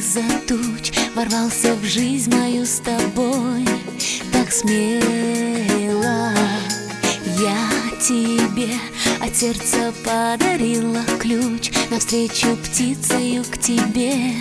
из-за туч ворвался в жизнь мою с тобой так смело. Я тебе от сердца подарила ключ, навстречу птицею к тебе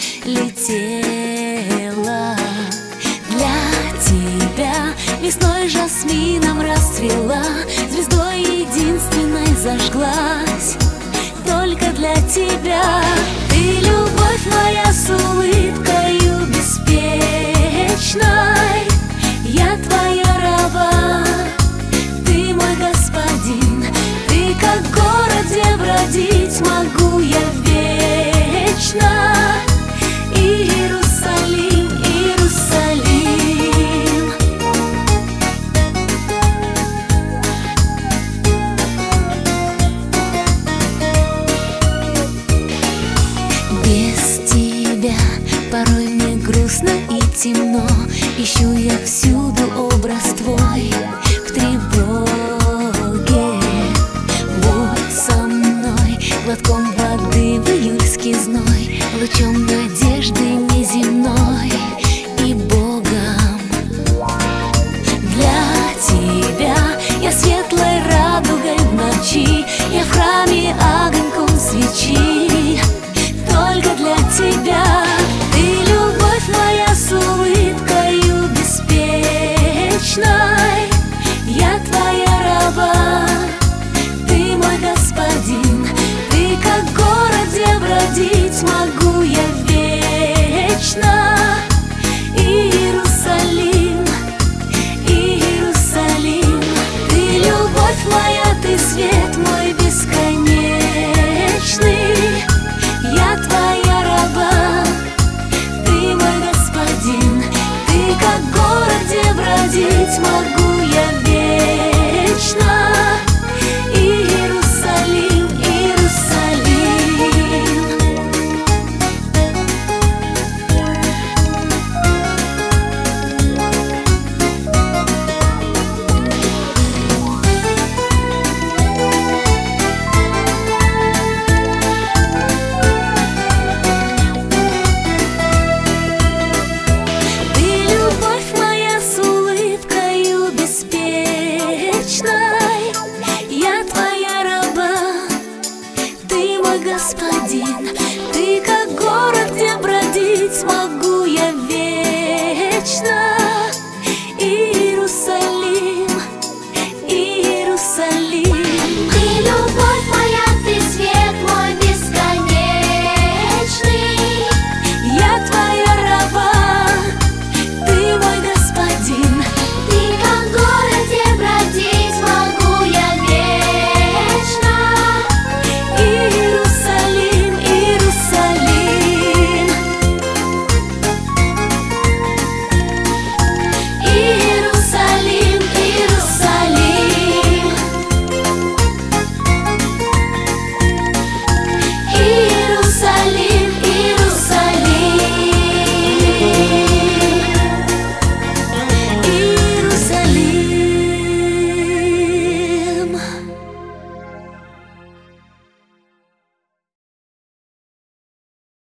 летела. Для тебя весной жасмином расцвела, звездой единственной зажглась. Только для тебя. Ты любовь моя с улыбкою беспечной, я твоя раба, ты мой господин. Ты как город, где бродить могу я вечно. Иерусалим, Иерусалим. Без тебя порой мне грустно и темно, ищу я всюду образ твой в тревоге. Будь со мной глотком воды в июльский зной, лучом надежды неземной и Богом. Для тебя я светлой радугой в ночи, я в храме огоньком свечи. Только для тебя. Ты любовь моя с улыбкою беспечной, я твоя раба, ты мой господин. Ты как город, где бродить могу я вечно. Иерусалим, Иерусалим. Ты любовь моя, ты свет мой бесконечный, я твоя раба, ты мой господин. Ты как город, где бродить могу